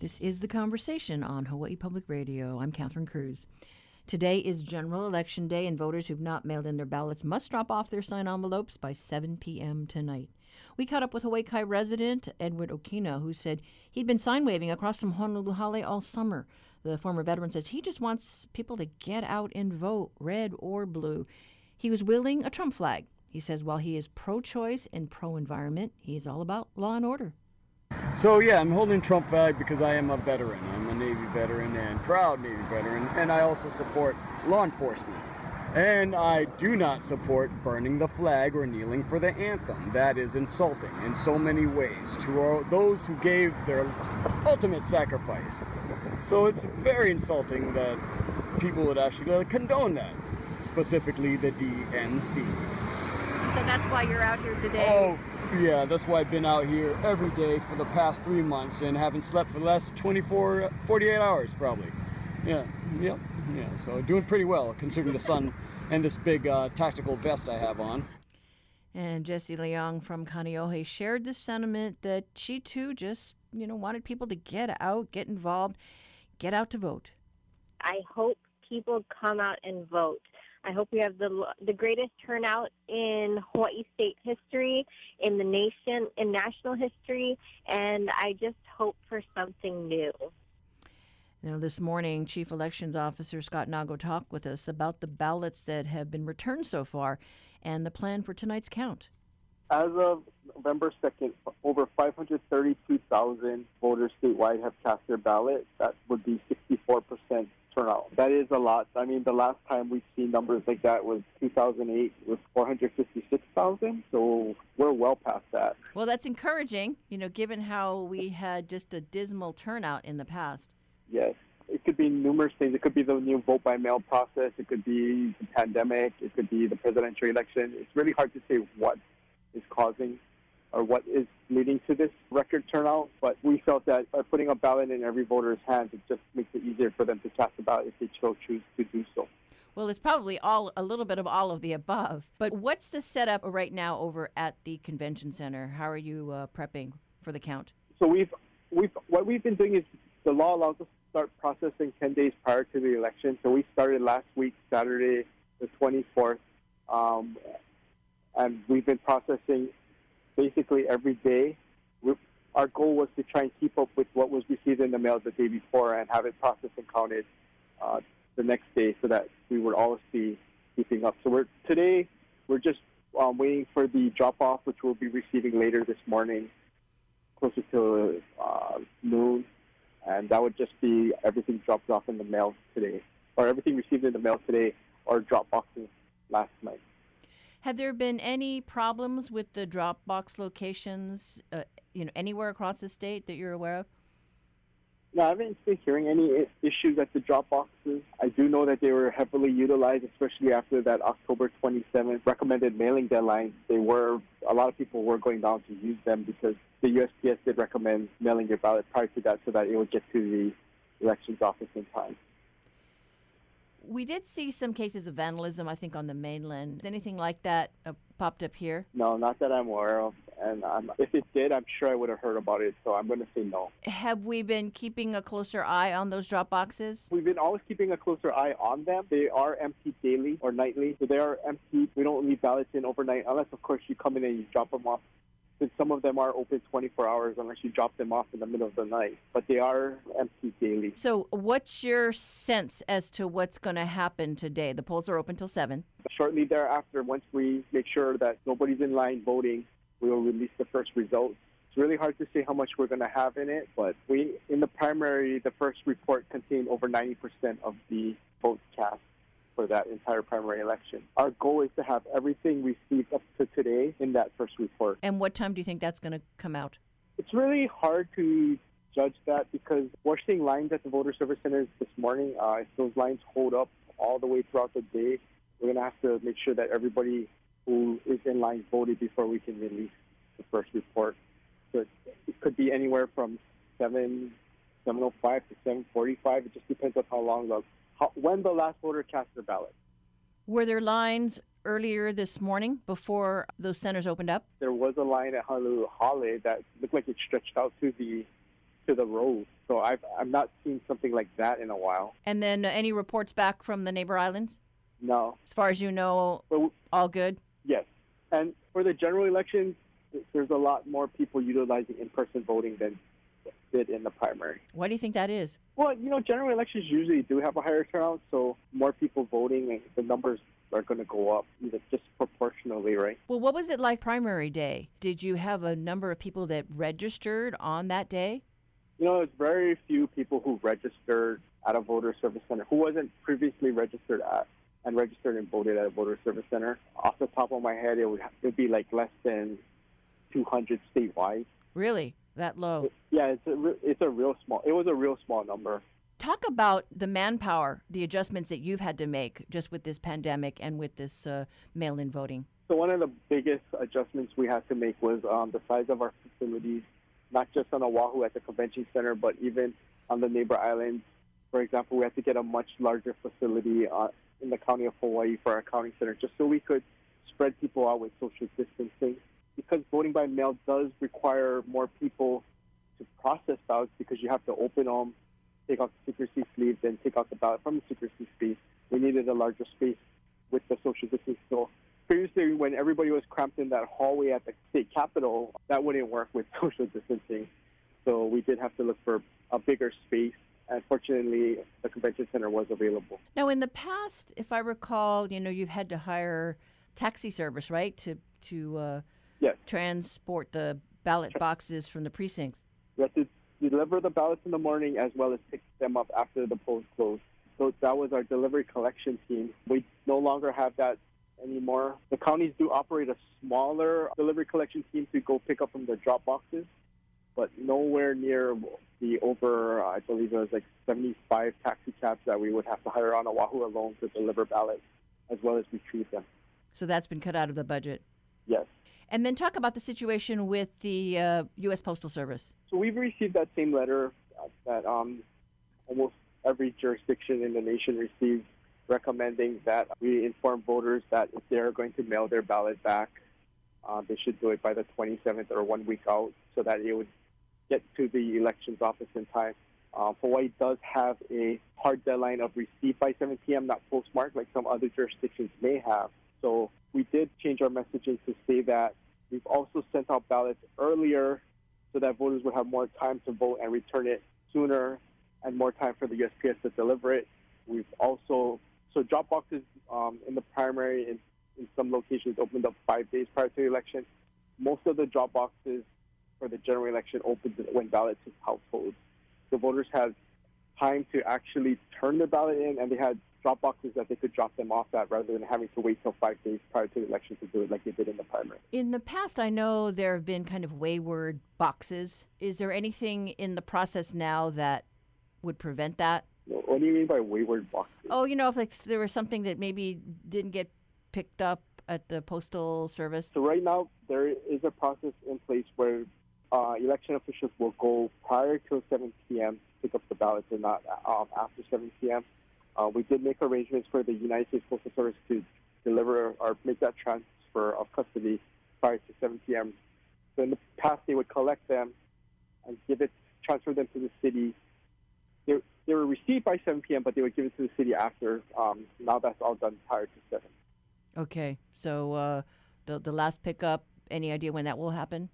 This is The Conversation on Hawaii Public Radio. I'm Catherine Cruz. Today is General Election Day, and voters who've not mailed in their ballots must drop off their signed envelopes by 7 p.m. tonight. We caught up with Hawaii Kai resident Edward Okina, who said he'd been sign waving across from Honolulu Hale all summer. The former veteran says he just wants people to get out and vote, red or blue. He was wielding a Trump flag. He says while he is pro-choice and pro-environment, he is all about law and order. So yeah, I'm holding Trump flag because I am a veteran. I'm a Navy veteran and proud Navy veteran, and I also support law enforcement. And I do not support burning the flag or kneeling for the anthem. That is insulting in so many ways to those who gave their ultimate sacrifice. So it's very insulting that people would actually condone that, specifically the DNC. So that's why you're out here today? Oh, yeah, that's why I've been out here every day for the past 3 months and haven't slept for the last 48 hours probably. Yeah, so doing pretty well considering the sun and this big tactical vest I have on. And Jessie Leong from Kaneohe shared the sentiment that she too just, wanted people to get out, get involved, get out to vote. I hope people come out and vote. I hope we have the greatest turnout in Hawaii state history, in the nation, in national history, and I just hope for something new. Now, this morning, Chief Elections Officer Scott Nago talked with us about the ballots that have been returned so far and the plan for tonight's count. As of November 2nd, over 532,000 voters statewide have cast their ballot. That would be 64% turnout. That is a lot. I mean, the last time we've seen numbers like that was 2008 with 456,000. So we're well past that. Well, that's encouraging, given how we had just a dismal turnout in the past. Yes. It could be numerous things. It could be the new vote-by-mail process. It could be the pandemic. It could be the presidential election. It's really hard to say what is causing or what is leading to this record turnout. But we felt that by putting a ballot in every voter's hands, it just makes it easier for them to cast a ballot if they choose to do so. Well, it's probably a little bit of all of the above. But what's the setup right now over at the convention center? How are you prepping for the count? So what we've been doing is the law allows us to start processing 10 days prior to the election. So we started last week, Saturday, the 24th, and we've been processing basically every day. Our goal was to try and keep up with what was received in the mail the day before and have it processed and counted the next day so that we would always be keeping up. So today we're just waiting for the drop-off, which we'll be receiving later this morning, closer to noon. And that would just be everything dropped off in the mail today, or everything received in the mail today, or drop boxes last night. Have there been any problems with the drop box locations, anywhere across the state that you're aware of? No, I haven't been hearing any issues at the drop boxes. I do know that they were heavily utilized, especially after that October 27th recommended mailing deadline. A lot of people were going down to use them because the USPS did recommend mailing your ballot prior to that so that it would get to the elections office in time. We did see some cases of vandalism, I think, on the mainland. Has anything like that popped up here? No, not that I'm aware of. And if it did, I'm sure I would have heard about it. So I'm going to say no. Have we been keeping a closer eye on those drop boxes? We've been always keeping a closer eye on them. They are emptied daily or nightly. So they are emptied. We don't leave ballots in overnight unless, of course, you come in and you drop them off. Since some of them are open 24 hours unless you drop them off in the middle of the night. But they are empty daily. So what's your sense as to what's going to happen today? The polls are open till 7. Shortly thereafter, once we make sure that nobody's in line voting, we will release the first results. It's really hard to say how much we're going to have in it, but in the primary, the first report contained over 90% of the votes cast for that entire primary election. Our goal is to have everything received up to today in that first report. And what time do you think that's going to come out? It's really hard to judge that because we're seeing lines at the voter service centers this morning. If those lines hold up all the way throughout the day, we're going to have to make sure that everybody who is in line voted before we can release the first report. So it could be anywhere from 7:05 to 7:45. It just depends on how long when the last voter cast their ballot. Were there lines earlier this morning before those centers opened up? There was a line at Honolulu Hale that looked like it stretched out to the to the road. So I'm not seen something like that in a while. And then any reports back from the neighbor islands? No. As far as you know, But all good? yes. And for the general elections, there's a lot more people utilizing in-person voting than did in the primary. Why do you think that is? Well, general elections usually do have a higher turnout, so more people voting and the numbers are going to go up, just proportionally, right? Well, what was it like primary day? Did you have a number of people that registered on that day? It's very few people who registered at a voter service center who wasn't previously registered and voted at a voter service center. Off the top of my head, it would be like less than 200 statewide. Really? That low? Yeah, it was a real small number. Talk about the manpower, the adjustments that you've had to make just with this pandemic and with this mail-in voting. So one of the biggest adjustments we had to make was the size of our facilities, not just on Oahu at the convention center, but even on the neighbor islands. For example, we had to get a much larger facility in the county of Hawaii for our county center, just so we could spread people out with social distancing. Because voting by mail does require more people to process ballots because you have to open them, take out the secrecy sleeve, then take out the ballot from the secrecy sleeve. We needed a larger space with the social distancing. So previously, when everybody was cramped in that hallway at the state capitol, that wouldn't work with social distancing. So we did have to look for a bigger space. And fortunately, the convention center was available. Now, in the past, if I recall, you've had to hire taxi service, right, to yes. transport the ballot boxes from the precincts. We had to deliver the ballots in the morning as well as pick them up after the polls closed. So that was our delivery collection team. We no longer have that anymore. The counties do operate a smaller delivery collection team to go pick up from the drop boxes, but nowhere near the I believe it was like 75 taxi cabs that we would have to hire on Oahu alone to deliver ballots as well as retrieve them. So that's been cut out of the budget. Yes. And then talk about the situation with the U.S. Postal Service. So we've received that same letter that almost every jurisdiction in the nation receives, recommending that we inform voters that if they're going to mail their ballot back, they should do it by the 27th or 1 week out so that it would get to the elections office in time. Hawaii does have a hard deadline of receipt by 7 p.m., not postmarked like some other jurisdictions may have. So we did change our messaging to say that we've also sent out ballots earlier so that voters would have more time to vote and return it sooner and more time for the USPS to deliver it. We've also, drop boxes in the primary in some locations opened up 5 days prior to the election. Most of the drop boxes for the general election opened when ballots hit households. The voters had time to actually turn their ballot in, and they had drop boxes that they could drop them off at rather than having to wait till 5 days prior to the election to do it like they did in the primary. In the past, I know there have been kind of wayward boxes. Is there anything in the process now that would prevent that? What do you mean by wayward boxes? Oh, if there was something that maybe didn't get picked up at the Postal Service. So right now, there is a process in place where election officials will go prior to 7 p.m. to pick up the ballots and not after 7 p.m. We did make arrangements for the United States Postal Service to deliver or make that transfer of custody prior to 7 p.m. So in the past, they would collect them and transfer them to the city. They were received by 7 p.m., but they would give it to the city after. Now that's all done prior to 7. Okay. So the last pickup, any idea when that will happen?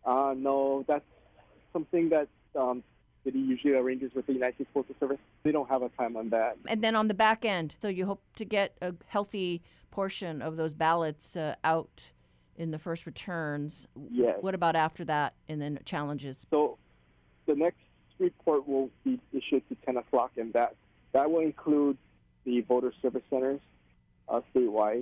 No, that's something that city usually arranges with the United States Postal Service. They don't have a time on that. And then on the back end, so you hope to get a healthy portion of those ballots out in the first returns. Yes. What about after that and then challenges? So the next report will be issued to 10 o'clock, and that will include the voter service centers statewide.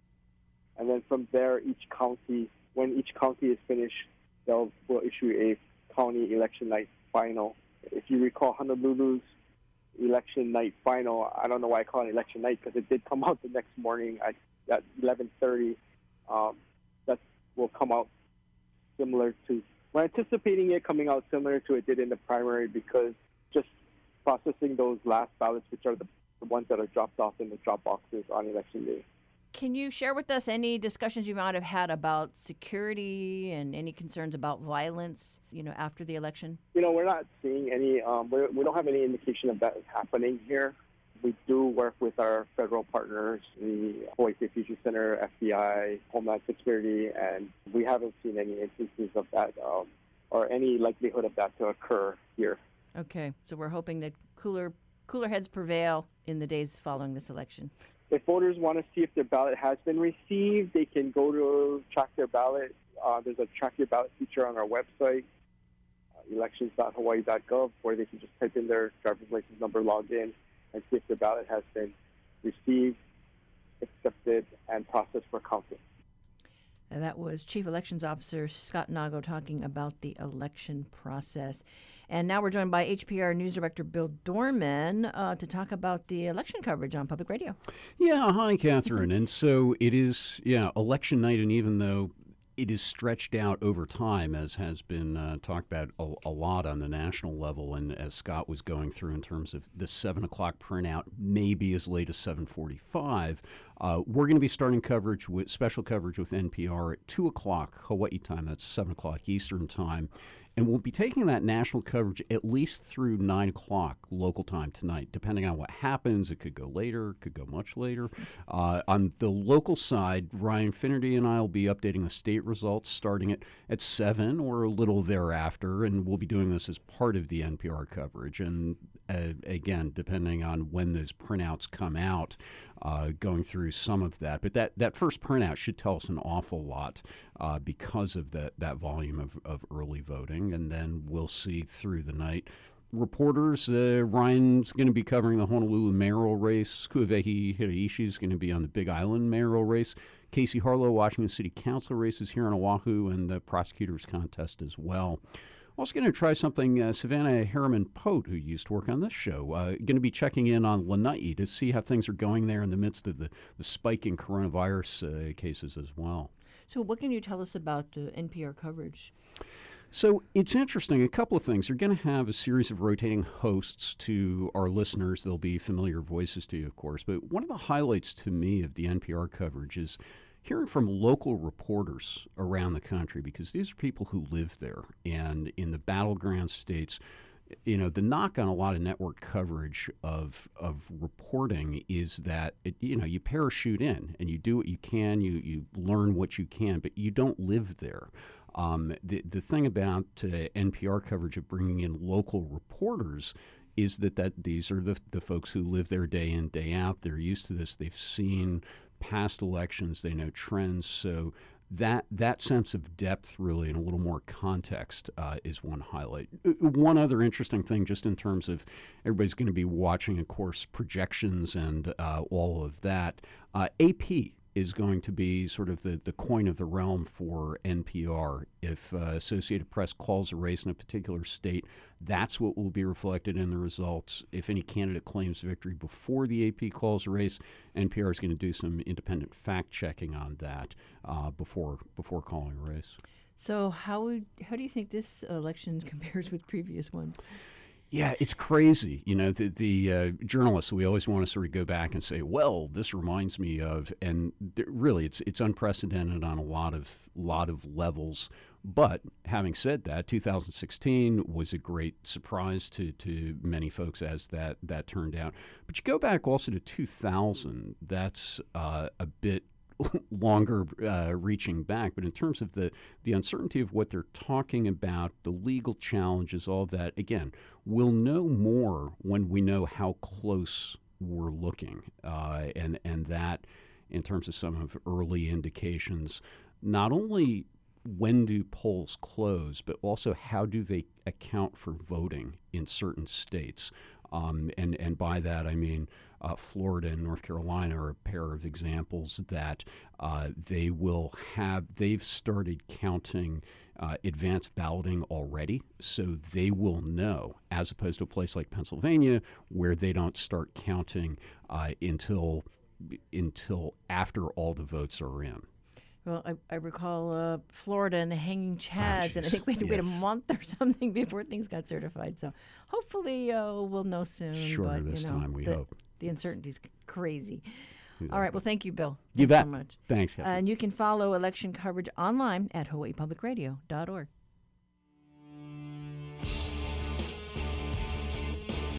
And then from there, when each county is finished, will issue a county election night final. If you recall Honolulu's election night final, I don't know why I call it election night because it did come out the next morning at 11:30. That will come out similar to, we're anticipating it coming out similar to it did in the primary because just processing those last ballots, which are the ones that are dropped off in the drop boxes on election day. Can you share with us any discussions you might have had about security and any concerns about violence, after the election? We're not seeing any, we don't have any indication of that is happening here. We do work with our federal partners, the Hawaii State Fusion Center, FBI, Homeland Security, and we haven't seen any instances of that or any likelihood of that to occur here. Okay, so we're hoping that cooler heads prevail in the days following this election. If voters want to see if their ballot has been received, they can go to track their ballot. There's a track your ballot feature on our website, elections.hawaii.gov, where they can just type in their driver's license number, log in, and see if their ballot has been received, accepted, and processed for counting. And that was Chief Elections Officer Scott Nago talking about the election process. And now we're joined by HPR News Director Bill Dorman to talk about the election coverage on public radio. Yeah, hi, Catherine. And so it is, election night, and even though it is stretched out over time, as has been talked about a lot on the national level, and as Scott was going through in terms of the 7 o'clock printout, maybe as late as 7:45, we're going to be starting special coverage with NPR at 2 o'clock Hawaii time. That's 7 o'clock Eastern time. And we'll be taking that national coverage at least through 9 o'clock local time tonight. Depending on what happens, it could go later, it could go much later. On the local side, Ryan Finnerty and I will be updating the state results starting at 7 or a little thereafter, and we'll be doing this as part of the NPR coverage. And again, depending on when those printouts come out, going through some of that. But that first printout should tell us an awful lot because of that volume of early voting. And then we'll see through the night. Reporters, Ryan's going to be covering the Honolulu mayoral race. Kuawehi Hiraishi is going to be on the Big Island mayoral race. Casey Harlow, Washington City Council races here on Oahu, and the prosecutors contest as well. Also going to try something Savannah Harriman-Pote, who used to work on this show, going to be checking in on Lanai to see how things are going there in the midst of the spike in coronavirus cases as well. So what can you tell us about NPR coverage? So it's interesting. A couple of things. They're going to have a series of rotating hosts to our listeners. They'll be familiar voices to you, of course. But one of the highlights to me of the NPR coverage is hearing from local reporters around the country, because these are people who live there. And in the battleground states, the knock on a lot of network coverage of reporting is that, you parachute in and you do what you can, you learn what you can, but you don't live there. The thing about NPR coverage of bringing in local reporters is that these are the folks who live there day in, day out. They're used to this. They've seen past elections. They know trends. So that sense of depth, really, and a little more context is one highlight. One other interesting thing, just in terms of everybody's going to be watching, of course, projections and all of that. AP is going to be sort of the coin of the realm for NPR. If Associated Press calls a race in a particular state, that's what will be reflected in the results. If any candidate claims victory before the AP calls a race, NPR is going to do some independent fact-checking on that before calling a race. So how do you think this election compares with previous ones? Yeah, it's crazy. The journalists, we always want to sort of go back and say, well, this reminds me of, and really it's unprecedented on a lot of levels. But having said that, 2016 was a great surprise to many folks as that turned out. But you go back also to 2000, that's a bit longer reaching back, but in terms of the uncertainty of what they're talking about, the legal challenges, all of that, again, we'll know more when we know how close we're looking, and that in terms of some of early indications, not only when do polls close, but also how do they account for voting in certain states. And by that I mean Florida and North Carolina are a pair of examples that they've started counting advanced balloting already, so they will know, as opposed to a place like Pennsylvania where they don't start counting until after all the votes are in. Well, I recall Florida and the hanging chads, and I think we had to wait a month or something before things got certified. So hopefully we'll know soon. Shorter this time, we hope. The uncertainty's crazy. All right. Well, thank you, Bill. You Thanks bet. so much. Thanks, Catherine. And you can follow election coverage online at hawaiipublicradio.org.